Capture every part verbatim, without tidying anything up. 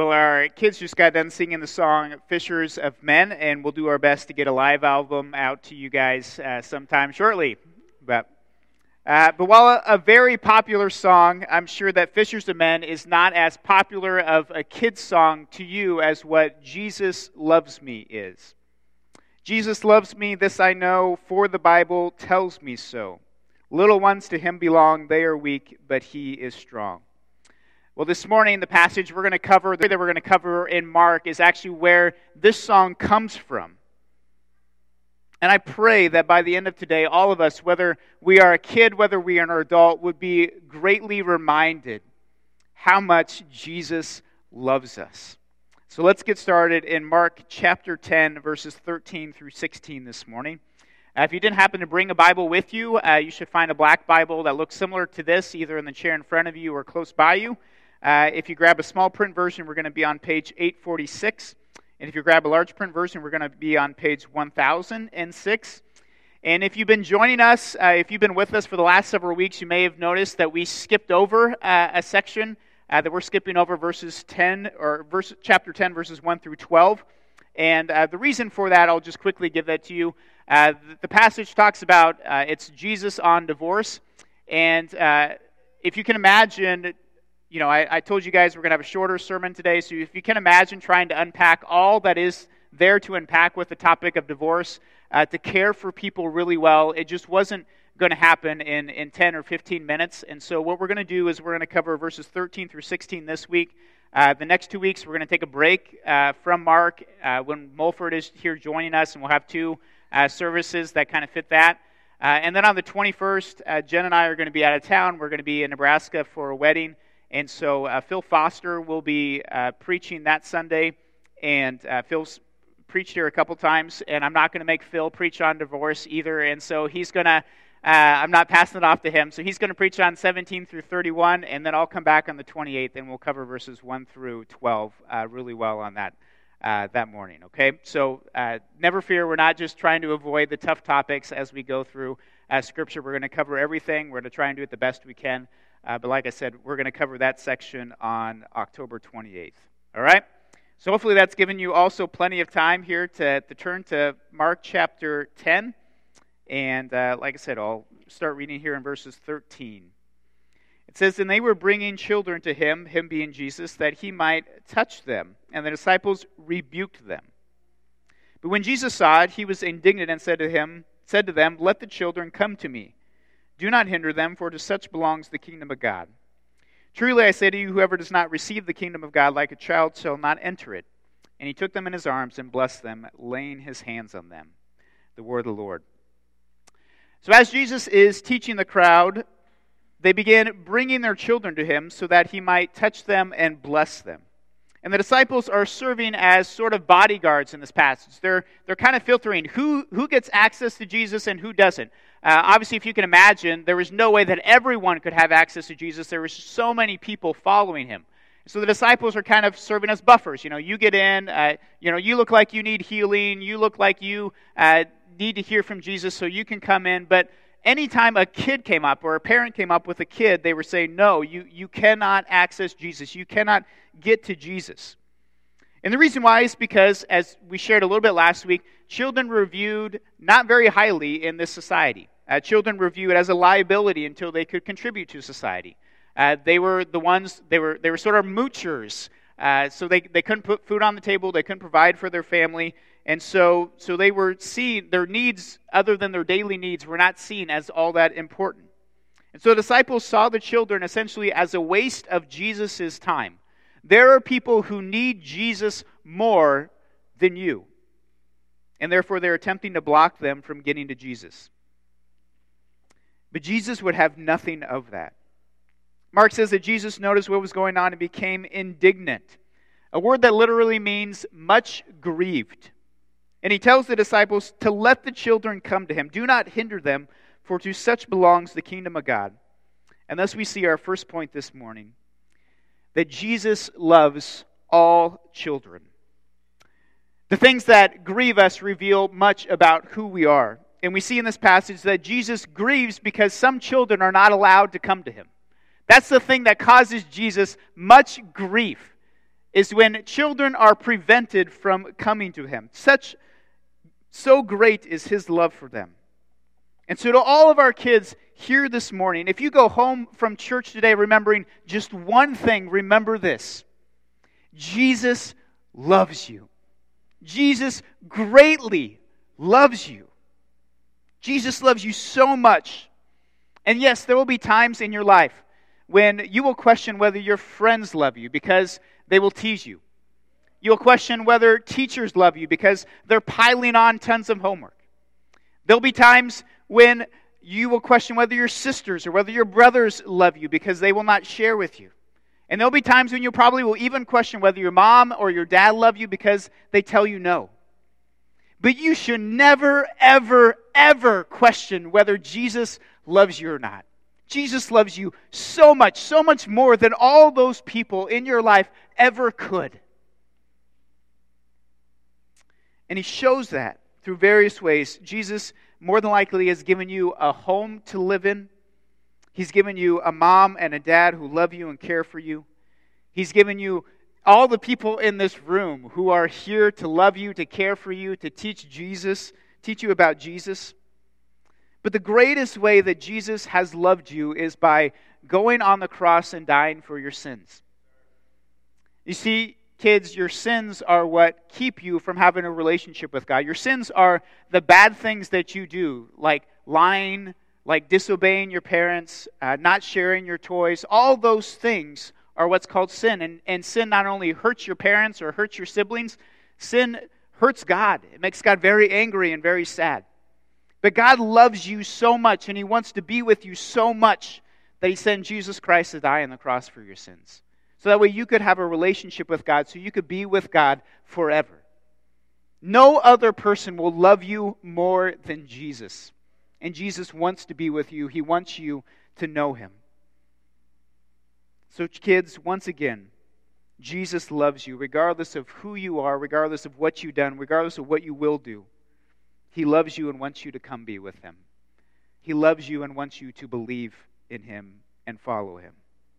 Well, our kids just got done singing the song Fishers of Men, and we'll do our best to get a live album out to you guys uh, sometime shortly. But uh, but while a, a very popular song, I'm sure that Fishers of Men is not as popular of a kid's song to you as what Jesus Loves Me is. Jesus loves me, this I know, for the Bible tells me so. Little ones to him belong, they are weak, but he is strong. Well, this morning, the passage we're going to cover, that we're going to cover in Mark, is actually where this song comes from. And I pray that by the end of today, all of us, whether we are a kid, whether we are an adult, would be greatly reminded how much Jesus loves us. So let's get started in Mark chapter ten, verses thirteen through sixteen this morning. Uh, if you didn't happen to bring a Bible with you, uh, you should find a black Bible that looks similar to this, either in the chair in front of you or close by you. Uh, if you grab a small print version, we're going to be on page eight forty-six. And if you grab a large print version, we're going to be on page one thousand six. And if you've been joining us, uh, if you've been with us for the last several weeks, you may have noticed that we skipped over uh, a section, uh, that we're skipping over verses ten, or verse, chapter ten, verses one through twelve. And uh, the reason for that, I'll just quickly give that to you. Uh, the, the passage talks about, uh, it's Jesus on divorce. And uh, if you can imagine, You know, I, I told you guys we're going to have a shorter sermon today, so if you can imagine trying to unpack all that is there to unpack with the topic of divorce, uh, to care for people really well, it just wasn't going to happen in, in ten or fifteen minutes. And so what we're going to do is we're going to cover verses thirteen through sixteen this week. Uh, the next two weeks, we're going to take a break uh, from Mark uh, when Mulford is here joining us, and we'll have two uh, services that kind of fit that. Uh, and then on the twenty-first, uh, Jen and I are going to be out of town. We're going to be in Nebraska for a wedding. And so uh, Phil Foster will be uh, preaching that Sunday, and uh, Phil's preached here a couple times, and I'm not going to make Phil preach on divorce either, and so he's going to, uh, I'm not passing it off to him, so he's going to preach on seventeen through thirty-one, and then I'll come back on the twenty-eighth, and we'll cover verses one through twelve uh, really well on that uh, that morning, okay? So uh, never fear, we're not just trying to avoid the tough topics as we go through uh, Scripture. We're going to cover everything. We're going to try and do it the best we can. Uh, but like I said, we're going to cover that section on October twenty-eighth. All right? So hopefully that's given you also plenty of time here to, to turn to Mark chapter ten. And uh, like I said, I'll start reading here in verses thirteen. It says, "And they were bringing children to him, him being Jesus, that he might touch them. And the disciples rebuked them. But when Jesus saw it, he was indignant and said to him, said to them, 'Let the children come to me. Do not hinder them, for to such belongs the kingdom of God. Truly I say to you, whoever does not receive the kingdom of God like a child shall not enter it.' And he took them in his arms and blessed them, laying his hands on them." The word of the Lord. So as Jesus is teaching the crowd, they began bringing their children to him so that he might touch them and bless them. And the disciples are serving as sort of bodyguards in this passage. They're they're kind of filtering who, who gets access to Jesus and who doesn't. Uh, obviously, if you can imagine, there was no way that everyone could have access to Jesus. There were so many people following him. So the disciples are kind of serving as buffers. You know, you get in, uh, you know, you look like you need healing. You look like you uh, need to hear from Jesus, so you can come in. But anytime a kid came up or a parent came up with a kid, they were saying, no, you, you cannot access Jesus. You cannot get to Jesus. And the reason why is because, as we shared a little bit last week, children were viewed not very highly in this society. Uh, children were viewed as a liability until they could contribute to society. Uh, they were the ones, they were they were sort of moochers. Uh, so they, they couldn't put food on the table, they couldn't provide for their family. And so so they were seen, their needs, other than their daily needs, were not seen as all that important. And so the disciples saw the children essentially as a waste of Jesus' time. There are people who need Jesus more than you. And therefore they're attempting to block them from getting to Jesus. But Jesus would have nothing of that. Mark says that Jesus noticed what was going on and became indignant, a word that literally means much grieved. And he tells the disciples to let the children come to him. Do not hinder them, for to such belongs the kingdom of God. And thus we see our first point this morning, that Jesus loves all children. The things that grieve us reveal much about who we are. And we see in this passage that Jesus grieves because some children are not allowed to come to him. That's the thing that causes Jesus much grief, is when children are prevented from coming to Him. Such, so great is His love for them. And so to all of our kids here this morning, if you go home from church today remembering just one thing, remember this. Jesus loves you. Jesus greatly loves you. Jesus loves you so much. And yes, there will be times in your life when you will question whether your friends love you because they will tease you. You'll question whether teachers love you because they're piling on tons of homework. There'll be times when you will question whether your sisters or whether your brothers love you because they will not share with you. And there'll be times when you probably will even question whether your mom or your dad love you because they tell you no. But you should never, ever, ever question whether Jesus loves you or not. Jesus loves you so much, so much more than all those people in your life ever could. And He shows that through various ways. Jesus more than likely has given you a home to live in. He's given you a mom and a dad who love you and care for you. He's given you all the people in this room who are here to love you, to care for you, to teach Jesus, teach you about Jesus. But the greatest way that Jesus has loved you is by going on the cross and dying for your sins. You see, kids, your sins are what keep you from having a relationship with God. Your sins are the bad things that you do, like lying, like disobeying your parents, uh, not sharing your toys. All those things are what's called sin. And, and sin not only hurts your parents or hurts your siblings, sin hurts God. It makes God very angry and very sad. But God loves you so much, and He wants to be with you so much that He sent Jesus Christ to die on the cross for your sins. So that way you could have a relationship with God, so you could be with God forever. No other person will love you more than Jesus. And Jesus wants to be with you. He wants you to know Him. So kids, once again, Jesus loves you regardless of who you are, regardless of what you've done, regardless of what you will do. He loves you and wants you to come be with Him. He loves you and wants you to believe in Him and follow Him.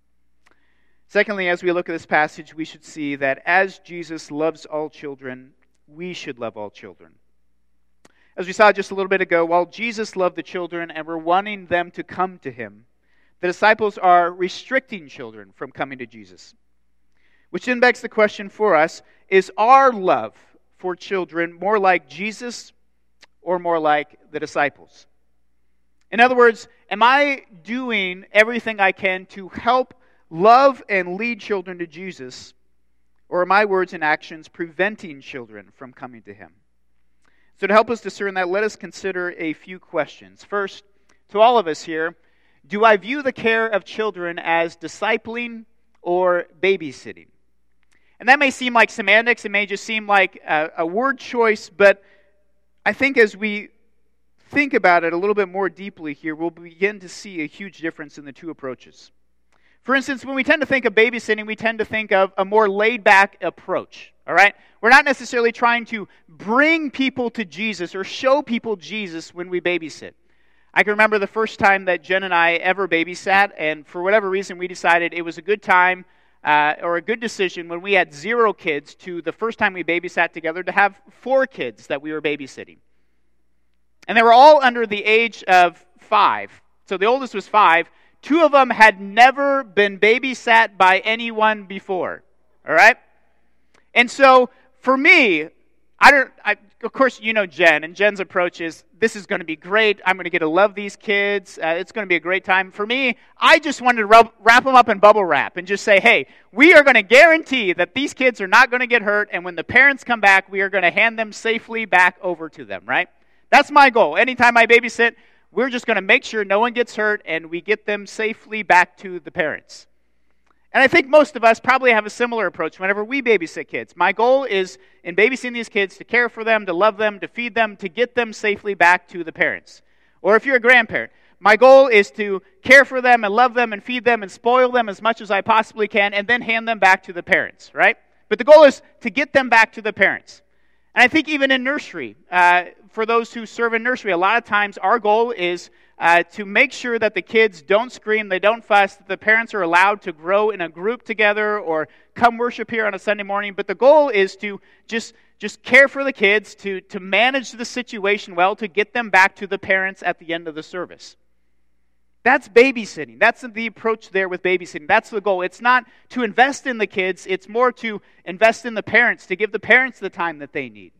Secondly, as we look at this passage, we should see that as Jesus loves all children, we should love all children. As we saw just a little bit ago, while Jesus loved the children and were wanting them to come to Him, the disciples are restricting children from coming to Jesus. Which then begs the question for us, is our love for children more like Jesus or more like the disciples? In other words, am I doing everything I can to help love and lead children to Jesus, or are my words and actions preventing children from coming to Him? So to help us discern that, let us consider a few questions. First, to all of us here, do I view the care of children as discipling or babysitting? And that may seem like semantics, it may just seem like a, a word choice, but I think as we think about it a little bit more deeply here, we'll begin to see a huge difference in the two approaches. For instance, when we tend to think of babysitting, we tend to think of a more laid-back approach, all right? We're not necessarily trying to bring people to Jesus or show people Jesus when we babysit. I can remember the first time that Jen and I ever babysat, and for whatever reason, we decided it was a good time uh, or a good decision when we had zero kids to the first time we babysat together to have four kids that we were babysitting. And they were all under the age of five. So the oldest was five. Two of them had never been babysat by anyone before. All right? And so for me, I don't. I, of course, you know Jen, and Jen's approach is, this is going to be great. I'm going to get to love these kids. Uh, it's going to be a great time. For me, I just wanted to rub, wrap them up in bubble wrap and just say, hey, we are going to guarantee that these kids are not going to get hurt, and when the parents come back, we are going to hand them safely back over to them, right? That's my goal. Anytime I babysit, we're just going to make sure no one gets hurt, and we get them safely back to the parents. And I think most of us probably have a similar approach whenever we babysit kids. My goal is, in babysitting these kids, to care for them, to love them, to feed them, to get them safely back to the parents. Or if you're a grandparent, my goal is to care for them and love them and feed them and spoil them as much as I possibly can and then hand them back to the parents, right? But the goal is to get them back to the parents. And I think even in nursery, uh, for those who serve in nursery, a lot of times our goal is uh, to make sure that the kids don't scream, they don't fuss, that the parents are allowed to grow in a group together or come worship here on a Sunday morning. But the goal is to just, just care for the kids, to, to manage the situation well, to get them back to the parents at the end of the service. That's babysitting. That's the approach there with babysitting. That's the goal. It's not to invest in the kids. It's more to invest in the parents, to give the parents the time that they need.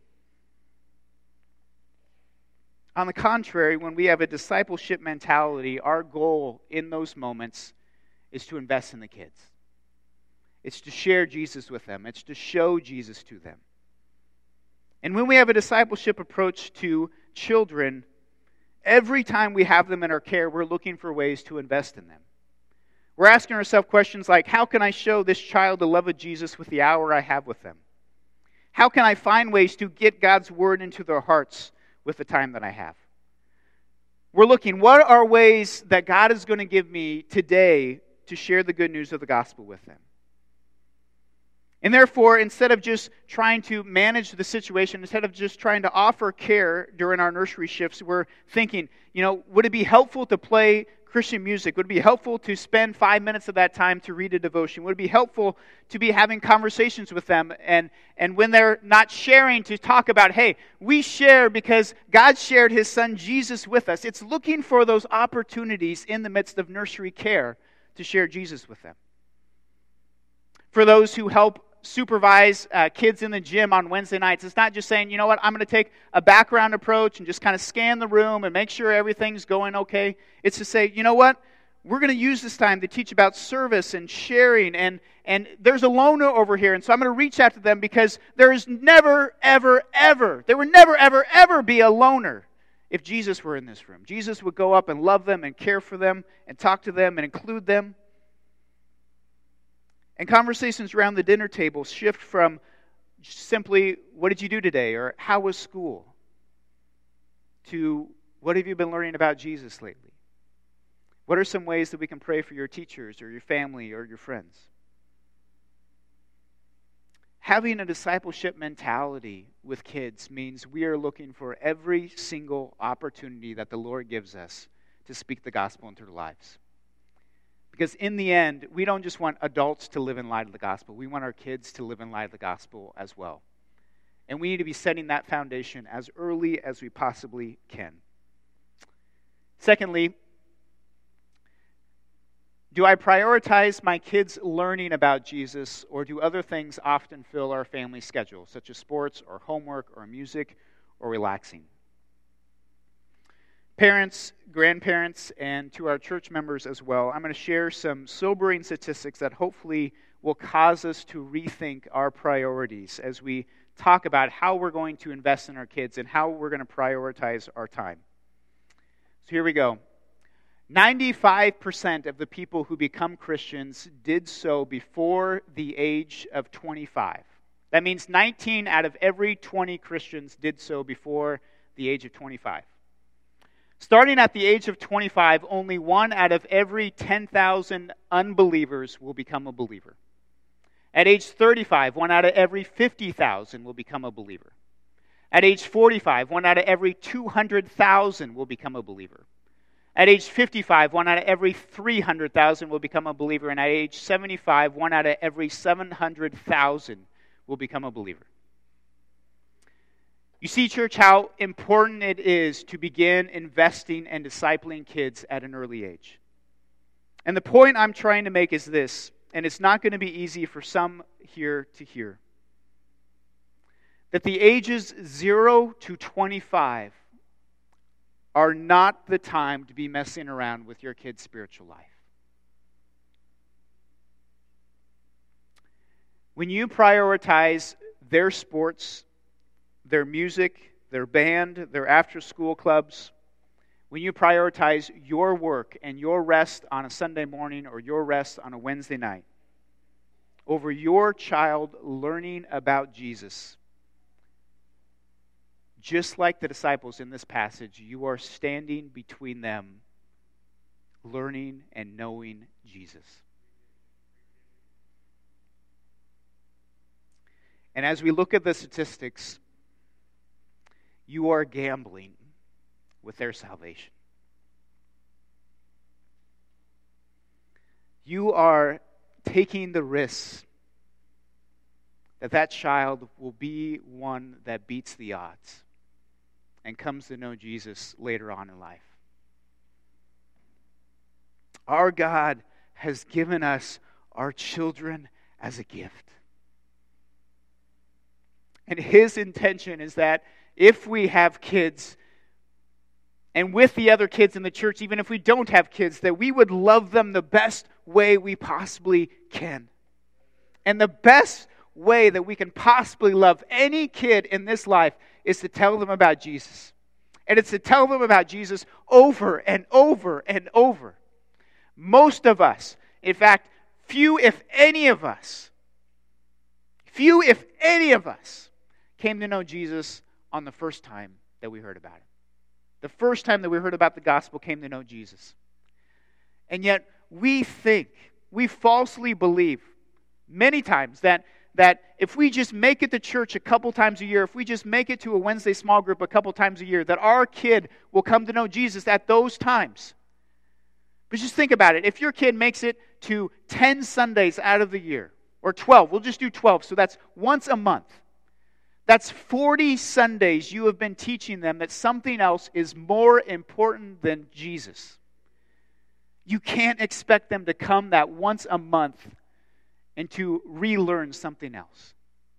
On the contrary, when we have a discipleship mentality, our goal in those moments is to invest in the kids. It's to share Jesus with them. It's to show Jesus to them. And when we have a discipleship approach to children, every time we have them in our care, we're looking for ways to invest in them. We're asking ourselves questions like, how can I show this child the love of Jesus with the hour I have with them? How can I find ways to get God's word into their hearts with the time that I have? We're looking, what are ways that God is going to give me today to share the good news of the gospel with them? And therefore, instead of just trying to manage the situation, instead of just trying to offer care during our nursery shifts, we're thinking, you know, would it be helpful to play Christian music? Would it be helpful to spend five minutes of that time to read a devotion? Would it be helpful to be having conversations with them? And, and when they're not sharing, to talk about, hey, we share because God shared His Son Jesus with us. It's looking for those opportunities in the midst of nursery care to share Jesus with them. For those who help supervise uh, kids in the gym on Wednesday nights, it's not just saying, you know what, I'm going to take a background approach and just kind of scan the room and make sure everything's going okay. It's to say, you know what, we're going to use this time to teach about service and sharing, and, and there's a loner over here, and so I'm going to reach out to them because there is never, ever, ever, there would never, ever, ever be a loner if Jesus were in this room. Jesus would go up and love them and care for them and talk to them and include them. And conversations around the dinner table shift from simply, what did you do today? Or how was school? To, what have you been learning about Jesus lately? What are some ways that we can pray for your teachers or your family or your friends? Having a discipleship mentality with kids means we are looking for every single opportunity that the Lord gives us to speak the gospel into their lives. Because in the end, we don't just want adults to live in light of the gospel. We want our kids to live in light of the gospel as well. And we need to be setting that foundation as early as we possibly can. Secondly, do I prioritize my kids learning about Jesus, or do other things often fill our family schedule, such as sports or homework or music or relaxing? Parents, grandparents, and to our church members as well, I'm going to share some sobering statistics that hopefully will cause us to rethink our priorities as we talk about how we're going to invest in our kids and how we're going to prioritize our time. So here we go. ninety-five percent of the people who become Christians did so before the age of twenty-five. That means nineteen out of every twenty Christians did so before the age of twenty-five. Starting at the age of twenty-five, only one out of every ten thousand unbelievers will become a believer. At age thirty-five, one out of every fifty thousand will become a believer. At age forty-five, one out of every two hundred thousand will become a believer. At age fifty-five, one out of every three hundred thousand will become a believer. And at age seventy-five, one out of every seven hundred thousand will become a believer. You see, church, how important it is to begin investing and discipling kids at an early age. And the point I'm trying to make is this, and it's not going to be easy for some here to hear, that the ages zero to twenty-five are not the time to be messing around with your kid's spiritual life. When you prioritize their sports, their music, their band, their after-school clubs, when you prioritize your work and your rest on a Sunday morning or your rest on a Wednesday night over your child learning about Jesus, just like the disciples in this passage, you are standing between them learning and knowing Jesus. And as we look at the statistics, you are gambling with their salvation. You are taking the risk that that child will be one that beats the odds and comes to know Jesus later on in life. Our God has given us our children as a gift. And His intention is that if we have kids, and with the other kids in the church, even if we don't have kids, that we would love them the best way we possibly can. And the best way that we can possibly love any kid in this life is to tell them about Jesus. And it's to tell them about Jesus over and over and over. Most of us, in fact, few if any of us, few if any of us came to know Jesus on the first time that we heard about Him. The first time that we heard about the gospel came to know Jesus. And yet we think, we falsely believe many times that, that if we just make it to church a couple times a year, if we just make it to a Wednesday small group a couple times a year, that our kid will come to know Jesus at those times. But just think about it. If your kid makes it to ten Sundays out of the year, or twelve, we'll just do twelve, so that's once a month. That's forty Sundays you have been teaching them that something else is more important than Jesus. You can't expect them to come that once a month and to relearn something else.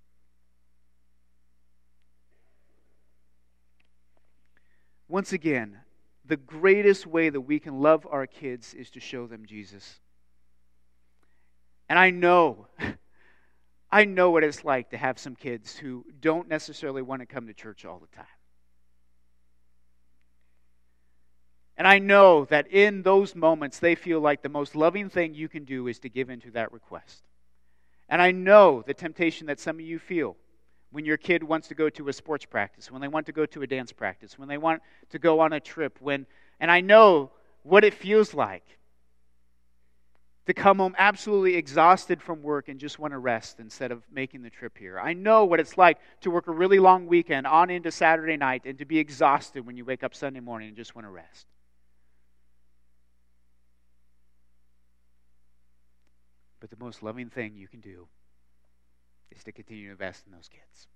Once again, the greatest way that we can love our kids is to show them Jesus. And I know... I know what it's like to have some kids who don't necessarily want to come to church all the time. And I know that in those moments they feel like the most loving thing you can do is to give into that request. And I know the temptation that some of you feel when your kid wants to go to a sports practice, when they want to go to a dance practice, when they want to go on a trip, when and I know what it feels like to come home absolutely exhausted from work and just want to rest instead of making the trip here. I know what it's like to work a really long weekend on into Saturday night and to be exhausted when you wake up Sunday morning and just want to rest. But the most loving thing you can do is to continue to invest in those kids.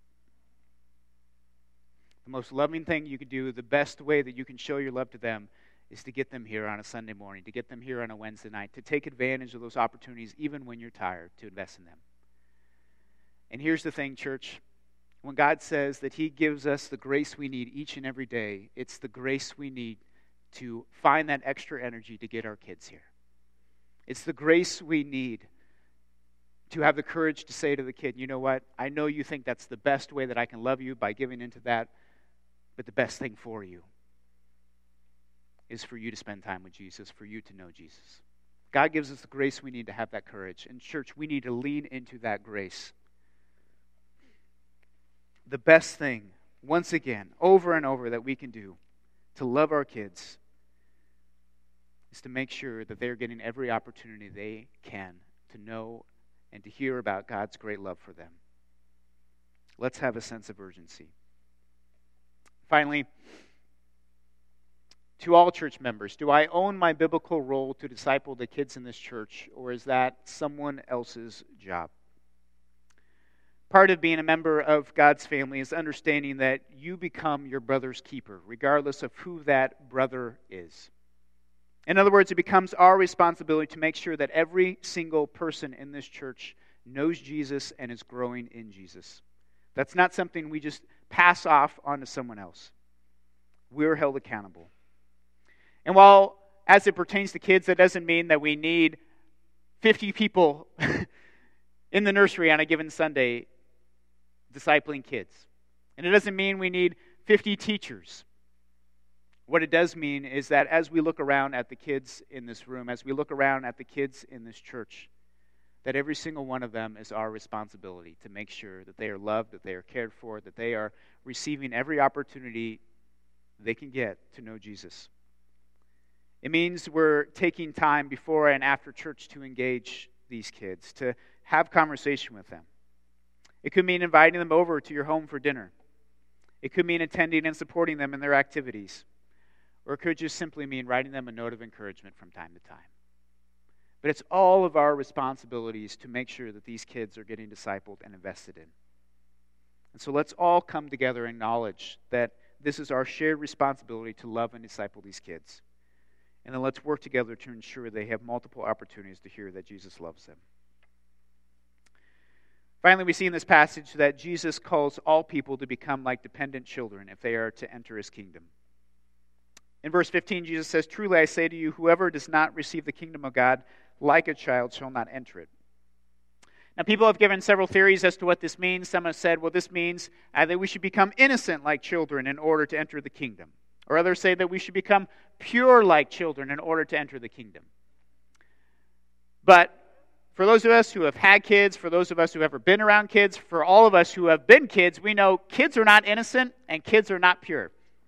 The most loving thing you can do, the best way that you can show your love to them, is to get them here on a Sunday morning, to get them here on a Wednesday night, to take advantage of those opportunities even when you're tired, to invest in them. And here's the thing, church. When God says that He gives us the grace we need each and every day, it's the grace we need to find that extra energy to get our kids here. It's the grace we need to have the courage to say to the kid, you know what, I know you think that's the best way that I can love you by giving into that, but the best thing for you is for you to spend time with Jesus, for you to know Jesus. God gives us the grace we need to have that courage. And church, we need to lean into that grace. The best thing, once again, over and over, that we can do to love our kids is to make sure that they're getting every opportunity they can to know and to hear about God's great love for them. Let's have a sense of urgency. Finally, to all church members, do I own my biblical role to disciple the kids in this church, or is that someone else's job? Part of being a member of God's family is understanding that you become your brother's keeper, regardless of who that brother is. In other words, it becomes our responsibility to make sure that every single person in this church knows Jesus and is growing in Jesus. That's not something we just pass off onto someone else. We're held accountable. And while, as it pertains to kids, that doesn't mean that we need fifty people in the nursery on a given Sunday discipling kids. And it doesn't mean we need fifty teachers. What it does mean is that as we look around at the kids in this room, as we look around at the kids in this church, that every single one of them is our responsibility to make sure that they are loved, that they are cared for, that they are receiving every opportunity they can get to know Jesus. It means we're taking time before and after church to engage these kids, to have conversation with them. It could mean inviting them over to your home for dinner. It could mean attending and supporting them in their activities. Or it could just simply mean writing them a note of encouragement from time to time. But it's all of our responsibilities to make sure that these kids are getting discipled and invested in. And so let's all come together and acknowledge that this is our shared responsibility to love and disciple these kids. And then let's work together to ensure they have multiple opportunities to hear that Jesus loves them. Finally, we see in this passage that Jesus calls all people to become like dependent children if they are to enter his kingdom. In verse fifteen, Jesus says, "Truly I say to you, whoever does not receive the kingdom of God like a child shall not enter it." Now, people have given several theories as to what this means. Some have said, well, this means uh, that we should become innocent like children in order to enter the kingdom. Or others say that we should become pure like children in order to enter the kingdom. But for those of us who have had kids, for those of us who have ever been around kids, for all of us who have been kids, we know kids are not innocent and kids are not pure.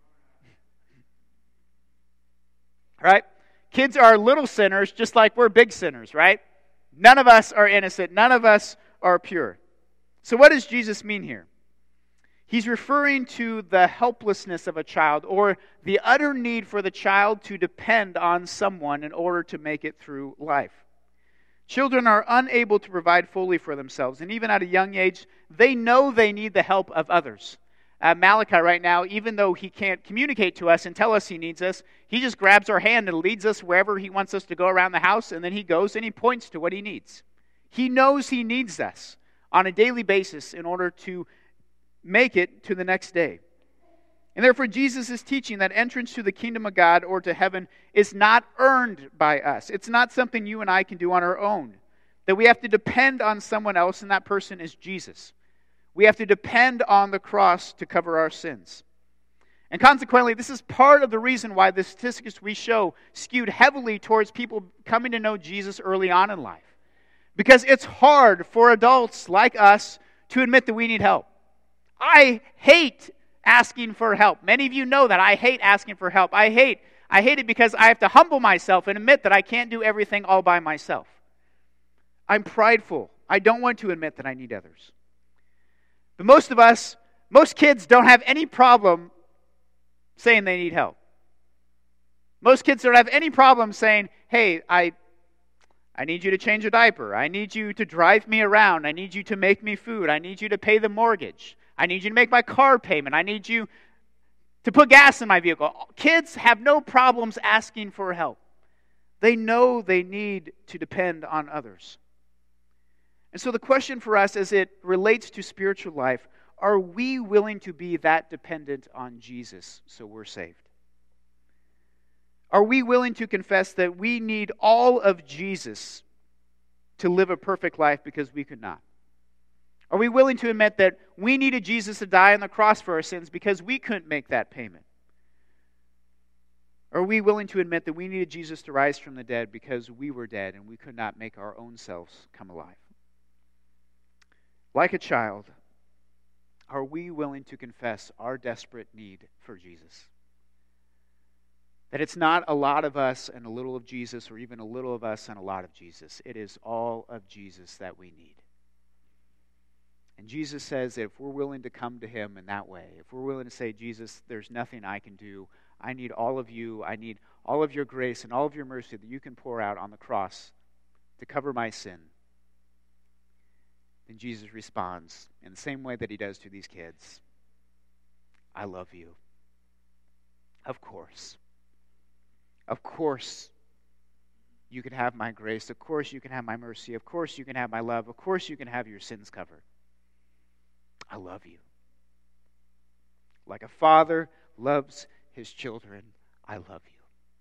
Right? Kids are little sinners just like we're big sinners, right? None of us are innocent. None of us are pure. So what does Jesus mean here? He's referring to the helplessness of a child or the utter need for the child to depend on someone in order to make it through life. Children are unable to provide fully for themselves, and even at a young age, they know they need the help of others. Uh, Malachi right now, even though he can't communicate to us and tell us he needs us, he just grabs our hand and leads us wherever he wants us to go around the house, and then he goes and he points to what he needs. He knows he needs us on a daily basis in order to make it to the next day. And therefore, Jesus is teaching that entrance to the kingdom of God or to heaven is not earned by us. It's not something you and I can do on our own. That we have to depend on someone else, and that person is Jesus. We have to depend on the cross to cover our sins. And consequently, this is part of the reason why the statistics we show skewed heavily towards people coming to know Jesus early on in life. Because it's hard for adults like us to admit that we need help. I hate asking for help. Many of you know that. I hate asking for help. I hate, I hate it because I have to humble myself and admit that I can't do everything all by myself. I'm prideful. I don't want to admit that I need others. But most of us, most kids don't have any problem saying they need help. Most kids don't have any problem saying, hey, I I need you to change a diaper. I need you to drive me around. I need you to make me food. I need you to pay the mortgage. I need you to make my car payment. I need you to put gas in my vehicle. Kids have no problems asking for help. They know they need to depend on others. And so the question for us as it relates to spiritual life, are we willing to be that dependent on Jesus so we're saved? Are we willing to confess that we need all of Jesus to live a perfect life because we could not? Are we willing to admit that we needed Jesus to die on the cross for our sins because we couldn't make that payment? Are we willing to admit that we needed Jesus to rise from the dead because we were dead and we could not make our own selves come alive? Like a child, are we willing to confess our desperate need for Jesus? That it's not a lot of us and a little of Jesus, or even a little of us and a lot of Jesus. It is all of Jesus that we need. And Jesus says that if we're willing to come to him in that way, if we're willing to say, Jesus, there's nothing I can do. I need all of you. I need all of your grace and all of your mercy that you can pour out on the cross to cover my sin. Then Jesus responds in the same way that he does to these kids. I love you. Of course. Of course you can have my grace. Of course you can have my mercy. Of course you can have my love. Of course you can have your sins covered. I love you. Like a father loves his children, I love you.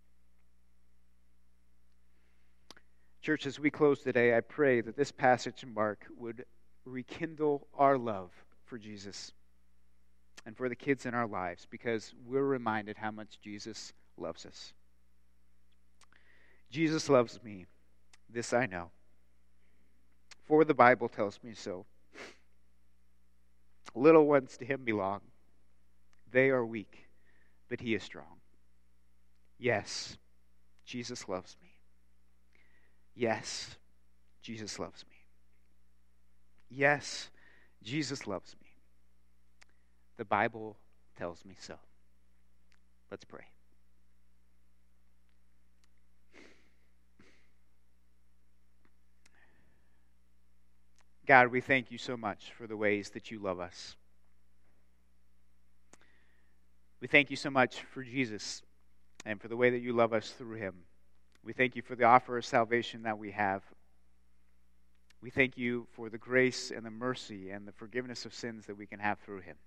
Church, as we close today, I pray that this passage in Mark would rekindle our love for Jesus and for the kids in our lives, because we're reminded how much Jesus loves us. Jesus loves me, this I know, for the Bible tells me so. Little ones to him belong. They are weak, but he is strong. Yes, Jesus loves me. Yes, Jesus loves me. Yes, Jesus loves me. The Bible tells me so. Let's pray. God, we thank you so much for the ways that you love us. We thank you so much for Jesus and for the way that you love us through him. We thank you for the offer of salvation that we have. We thank you for the grace and the mercy and the forgiveness of sins that we can have through him.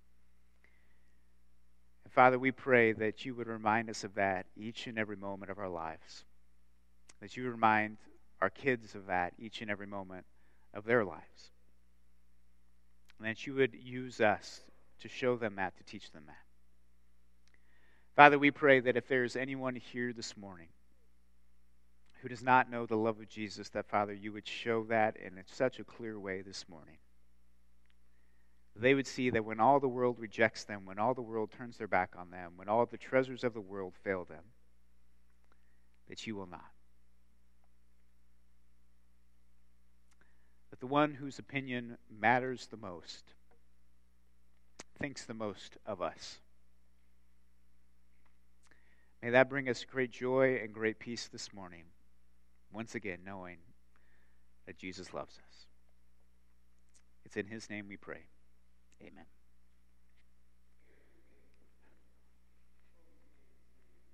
And Father, we pray that you would remind us of that each and every moment of our lives. That you would remind our kids of that each and every moment of their lives. And that you would use us to show them that, to teach them that. Father, we pray that if there is anyone here this morning who does not know the love of Jesus, that, Father, you would show that in such a clear way this morning. They would see that when all the world rejects them, when all the world turns their back on them, when all the treasures of the world fail them, that you will not. That the one whose opinion matters the most thinks the most of us. May that bring us great joy and great peace this morning, once again knowing that Jesus loves us. It's in his name we pray. Amen.